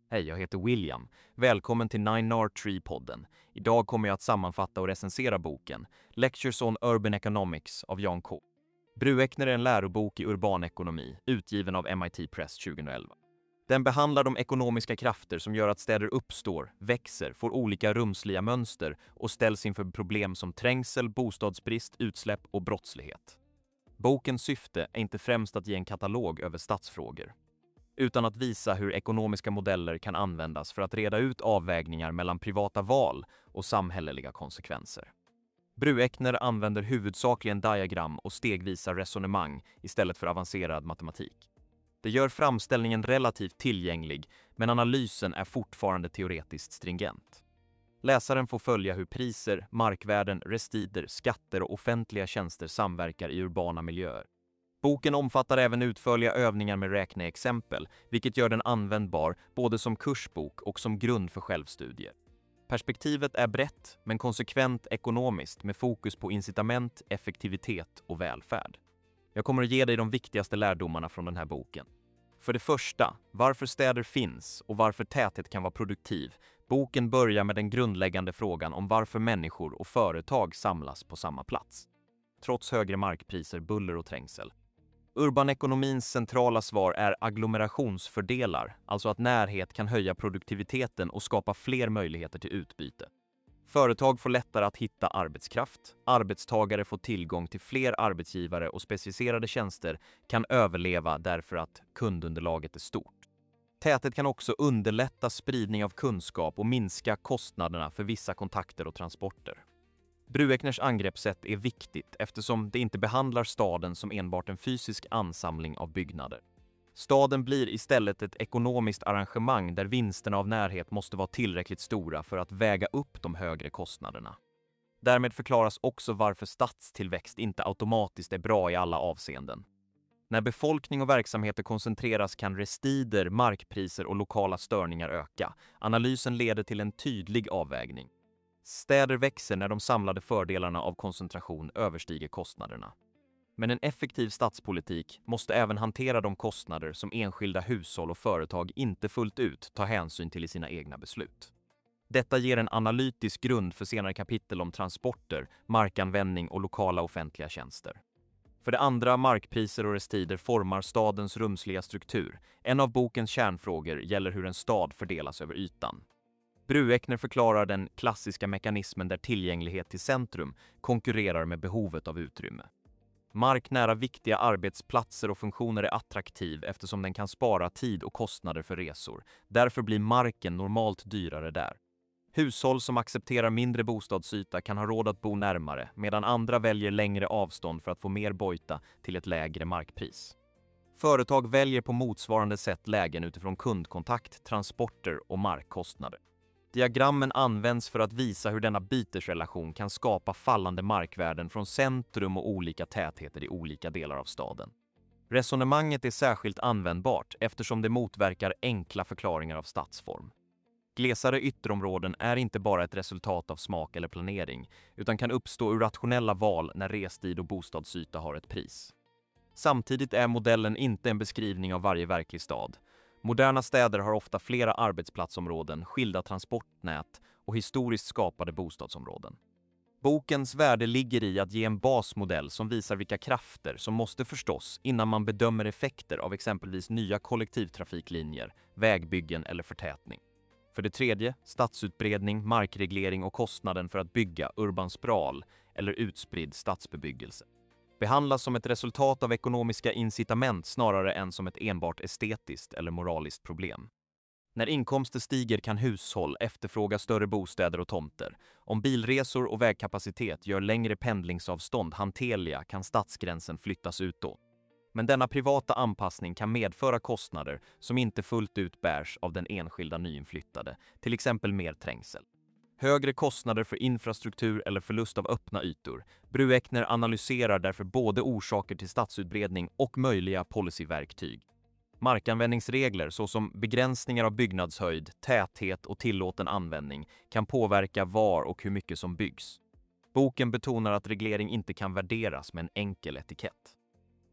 Hej, jag heter William. Välkommen till 9R3-podden. Idag kommer jag att sammanfatta och recensera boken Lectures on Urban Economics av Jan K. Brueckner är en lärobok i urban ekonomi, utgiven av MIT Press 2011. Den behandlar de ekonomiska krafter som gör att städer uppstår, växer, får olika rumsliga mönster och ställs inför problem som trängsel, bostadsbrist, utsläpp och brottslighet. Bokens syfte är inte främst att ge en katalog över stadsfrågor, utan att visa hur ekonomiska modeller kan användas för att reda ut avvägningar mellan privata val och samhälleliga konsekvenser. Brueckner använder huvudsakligen diagram och stegvisa resonemang istället för avancerad matematik. Det gör framställningen relativt tillgänglig, men analysen är fortfarande teoretiskt stringent. Läsaren får följa hur priser, markvärden, restider, skatter och offentliga tjänster samverkar i urbana miljöer. Boken omfattar även utförliga övningar med räkneexempel, vilket gör den användbar både som kursbok och som grund för självstudier. Perspektivet är brett, men konsekvent ekonomiskt med fokus på incitament, effektivitet och välfärd. Jag kommer att ge dig de viktigaste lärdomarna från den här boken. För det första, varför städer finns och varför täthet kan vara produktiv. Boken börjar med den grundläggande frågan om varför människor och företag samlas på samma plats, trots högre markpriser, buller och trängsel. Urbanekonomins centrala svar är agglomerationsfördelar, alltså att närhet kan höja produktiviteten och skapa fler möjligheter till utbyte. Företag får lättare att hitta arbetskraft, arbetstagare får tillgång till fler arbetsgivare och specificerade tjänster kan överleva därför att kundunderlaget är stort. Täthet kan också underlätta spridning av kunskap och minska kostnaderna för vissa kontakter och transporter. Brueckners angreppssätt är viktigt eftersom det inte behandlar staden som enbart en fysisk ansamling av byggnader. Staden blir istället ett ekonomiskt arrangemang där vinsterna av närhet måste vara tillräckligt stora för att väga upp de högre kostnaderna. Därmed förklaras också varför stadstillväxt inte automatiskt är bra i alla avseenden. När befolkning och verksamheter koncentreras kan restider, markpriser och lokala störningar öka. Analysen leder till en tydlig avvägning. Städer växer när de samlade fördelarna av koncentration överstiger kostnaderna. Men en effektiv stadspolitik måste även hantera de kostnader som enskilda hushåll och företag inte fullt ut tar hänsyn till i sina egna beslut. Detta ger en analytisk grund för senare kapitel om transporter, markanvändning och lokala offentliga tjänster. För det andra, markpriser och restider formar stadens rumsliga struktur. En av bokens kärnfrågor gäller hur en stad fördelas över ytan. Brueckner förklarar den klassiska mekanismen där tillgänglighet till centrum konkurrerar med behovet av utrymme. Mark nära viktiga arbetsplatser och funktioner är attraktiv eftersom den kan spara tid och kostnader för resor. Därför blir marken normalt dyrare där. Hushåll som accepterar mindre bostadsyta kan ha råd att bo närmare, medan andra väljer längre avstånd för att få mer bojta till ett lägre markpris. Företag väljer på motsvarande sätt lägen utifrån kundkontakt, transporter och markkostnader. Diagrammen används för att visa hur denna bytesrelation kan skapa fallande markvärden från centrum och olika tätheter i olika delar av staden. Resonemanget är särskilt användbart eftersom det motverkar enkla förklaringar av stadsform. Glesare ytterområden är inte bara ett resultat av smak eller planering, utan kan uppstå ur rationella val när restid och bostadsyta har ett pris. Samtidigt är modellen inte en beskrivning av varje verklig stad. Moderna städer har ofta flera arbetsplatsområden, skilda transportnät och historiskt skapade bostadsområden. Bokens värde ligger i att ge en basmodell som visar vilka krafter som måste förstås innan man bedömer effekter av exempelvis nya kollektivtrafiklinjer, vägbyggen eller förtätning. För det tredje, stadsutbredning, markreglering och kostnaden för att bygga urban sprawl eller utspridd stadsbebyggelse behandlas som ett resultat av ekonomiska incitament snarare än som ett enbart estetiskt eller moraliskt problem. När inkomster stiger kan hushåll efterfråga större bostäder och tomter. Om bilresor och vägkapacitet gör längre pendlingsavstånd hanterliga kan stadsgränsen flyttas utåt. Men denna privata anpassning kan medföra kostnader som inte fullt ut bärs av den enskilda nyinflyttade, till exempel mer trängsel. Högre kostnader för infrastruktur eller förlust av öppna ytor. Brueckner analyserar därför både orsaker till stadsutbredning och möjliga policyverktyg. Markanvändningsregler såsom begränsningar av byggnadshöjd, täthet och tillåten användning kan påverka var och hur mycket som byggs. Boken betonar att reglering inte kan värderas med en enkel etikett.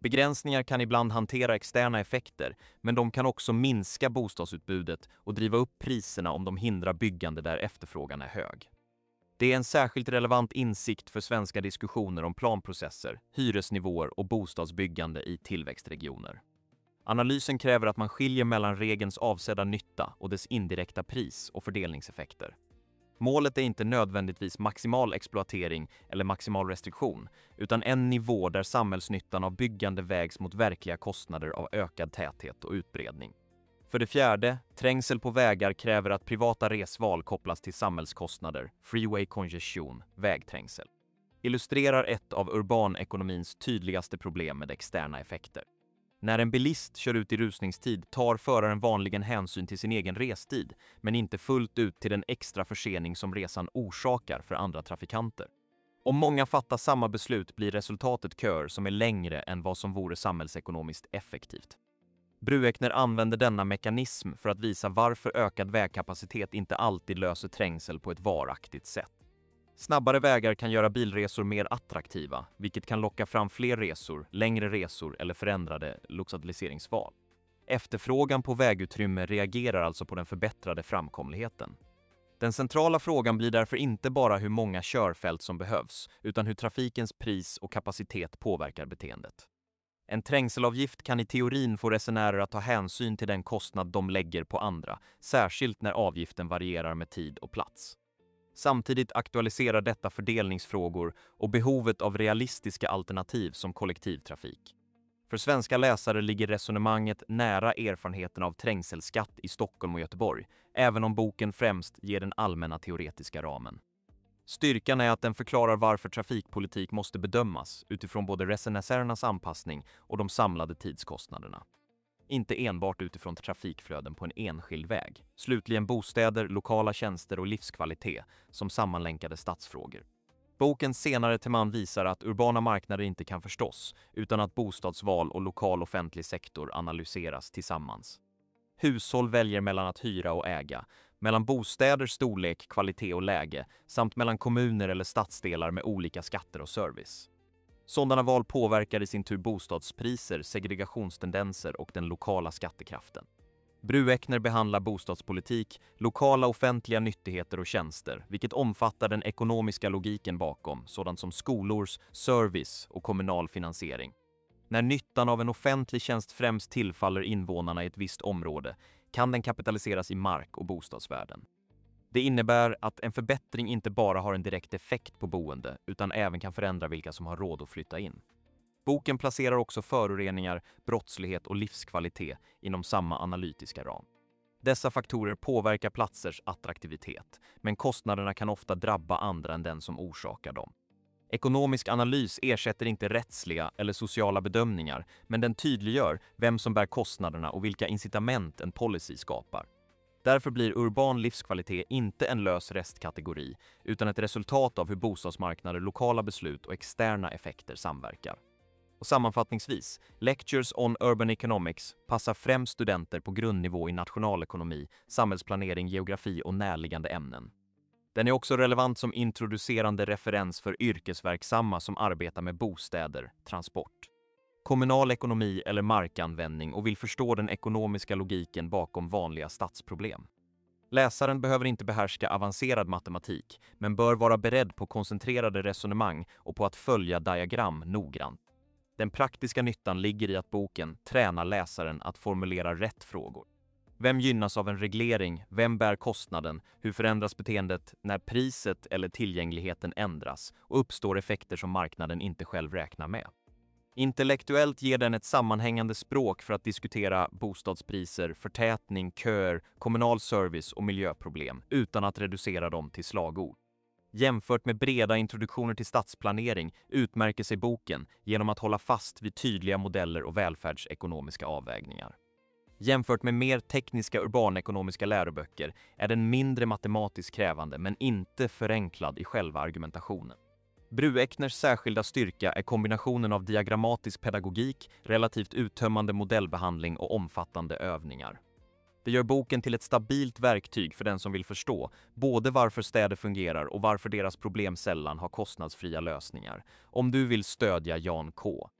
Begränsningar kan ibland hantera externa effekter, men de kan också minska bostadsutbudet och driva upp priserna om de hindrar byggande där efterfrågan är hög. Det är en särskilt relevant insikt för svenska diskussioner om planprocesser, hyresnivåer och bostadsbyggande i tillväxtregioner. Analysen kräver att man skiljer mellan regelns avsedda nytta och dess indirekta pris- och fördelningseffekter. Målet är inte nödvändigtvis maximal exploatering eller maximal restriktion, utan en nivå där samhällsnyttan av byggande vägs mot verkliga kostnader av ökad täthet och utbredning. För det fjärde, trängsel på vägar kräver att privata resval kopplas till samhällskostnader, freeway congestion, vägträngsel. Illustrerar ett av urbanekonomins tydligaste problem med externa effekter. När en bilist kör ut i rusningstid tar föraren vanligen hänsyn till sin egen restid, men inte fullt ut till den extra försening som resan orsakar för andra trafikanter. Om många fattar samma beslut blir resultatet köer som är längre än vad som vore samhällsekonomiskt effektivt. Brueckner använder denna mekanism för att visa varför ökad vägkapacitet inte alltid löser trängsel på ett varaktigt sätt. Snabbare vägar kan göra bilresor mer attraktiva, vilket kan locka fram fler resor, längre resor eller förändrade lokaliseringsval. Efterfrågan på vägutrymme reagerar alltså på den förbättrade framkomligheten. Den centrala frågan blir därför inte bara hur många körfält som behövs, utan hur trafikens pris och kapacitet påverkar beteendet. En trängselavgift kan i teorin få resenärer att ta hänsyn till den kostnad de lägger på andra, särskilt när avgiften varierar med tid och plats. Samtidigt aktualiserar detta fördelningsfrågor och behovet av realistiska alternativ som kollektivtrafik. För svenska läsare ligger resonemanget nära erfarenheten av trängselskatt i Stockholm och Göteborg, även om boken främst ger den allmänna teoretiska ramen. Styrkan är att den förklarar varför trafikpolitik måste bedömas utifrån både resenärernas anpassning och de samlade tidskostnaderna. Inte enbart utifrån trafikflöden på en enskild väg. Slutligen bostäder, lokala tjänster och livskvalitet som sammanlänkade stadsfrågor. Bokens senare teman visar att urbana marknader inte kan förstås utan att bostadsval och lokal offentlig sektor analyseras tillsammans. Hushåll väljer mellan att hyra och äga, mellan bostäders storlek, kvalitet och läge samt mellan kommuner eller stadsdelar med olika skatter och service. Sådana val påverkar i sin tur bostadspriser, segregationstendenser och den lokala skattekraften. Brueckner behandlar bostadspolitik, lokala offentliga nyttigheter och tjänster, vilket omfattar den ekonomiska logiken bakom, sådant som skolors, service och kommunal finansiering. När nyttan av en offentlig tjänst främst tillfaller invånarna i ett visst område kan den kapitaliseras i mark- och bostadsvärden. Det innebär att en förbättring inte bara har en direkt effekt på boende utan även kan förändra vilka som har råd att flytta in. Boken placerar också föroreningar, brottslighet och livskvalitet inom samma analytiska ram. Dessa faktorer påverkar platsers attraktivitet, men kostnaderna kan ofta drabba andra än den som orsakar dem. Ekonomisk analys ersätter inte rättsliga eller sociala bedömningar, men den tydliggör vem som bär kostnaderna och vilka incitament en policy skapar. Därför blir urban livskvalitet inte en lös restkategori, utan ett resultat av hur bostadsmarknader, lokala beslut och externa effekter samverkar. Och sammanfattningsvis, Lectures on Urban Economics passar främst studenter på grundnivå i nationalekonomi, samhällsplanering, geografi och närliggande ämnen. Den är också relevant som introducerande referens för yrkesverksamma som arbetar med bostäder, transport, kommunal ekonomi eller markanvändning och vill förstå den ekonomiska logiken bakom vanliga stadsproblem. Läsaren behöver inte behärska avancerad matematik, men bör vara beredd på koncentrerade resonemang och på att följa diagram noggrant. Den praktiska nyttan ligger i att boken tränar läsaren att formulera rätt frågor. Vem gynnas av en reglering? Vem bär kostnaden? Hur förändras beteendet när priset eller tillgängligheten ändras och uppstår effekter som marknaden inte själv räknar med? Intellektuellt ger den ett sammanhängande språk för att diskutera bostadspriser, förtätning, köer, kommunal service och miljöproblem utan att reducera dem till slagord. Jämfört med breda introduktioner till stadsplanering utmärker sig boken genom att hålla fast vid tydliga modeller och välfärdsekonomiska avvägningar. Jämfört med mer tekniska urbanekonomiska läroböcker är den mindre matematiskt krävande men inte förenklad i själva argumentationen. Brueckners särskilda styrka är kombinationen av diagrammatisk pedagogik, relativt uttömmande modellbehandling och omfattande övningar. Det gör boken till ett stabilt verktyg för den som vill förstå både varför städer fungerar och varför deras problem sällan har kostnadsfria lösningar. Om du vill stödja Jan K.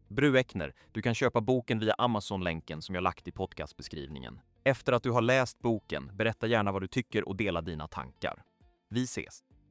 Brueckner, du kan köpa boken via Amazon-länken som jag lagt i podcastbeskrivningen. Efter att du har läst boken, berätta gärna vad du tycker och dela dina tankar. Vi ses!